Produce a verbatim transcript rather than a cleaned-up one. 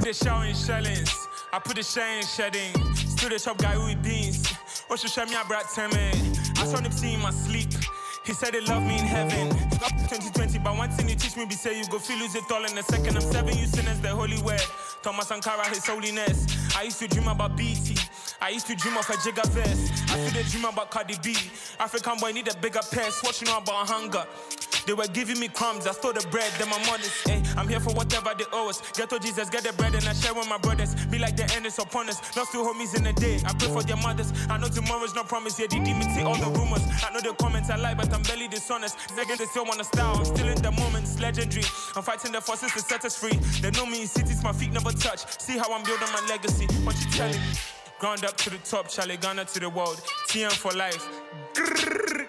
put the shower in shellings. I put the share in shedding. Still the shop guy with beans. What should show me a brat tell me? I saw him see in my sleep. He said he love me in heaven. twenty twenty, but one thing you teach me be say you go feel lose it all in a second. I'm serving you sinners the holy word. Thomas Sankara, his holiness. I used to dream about B T. I used to dream of a Jigga vest. I feel they dream about Cardi B. African boy need a bigger pest. What you know about hunger? They were giving me crumbs, I stole the bread, then I'm honest. Ay, I'm here for whatever they owe us. Ghetto Jesus, get the bread and I share with my brothers. Be like the end is upon us. Lost two homies in a day. I pray for their mothers. I know tomorrow's no promise. Yeah, they imitate all the rumors. I know the comments I lie, but I'm barely dishonest. Second, they still wanna style. I'm still in the moment, it's legendary. I'm fighting the forces to set us free. They know me in cities, my feet never touch. See how I'm building my legacy. What you telling me? Ground up to the top, Charlie Ghana to the world. T M for life. Grrr.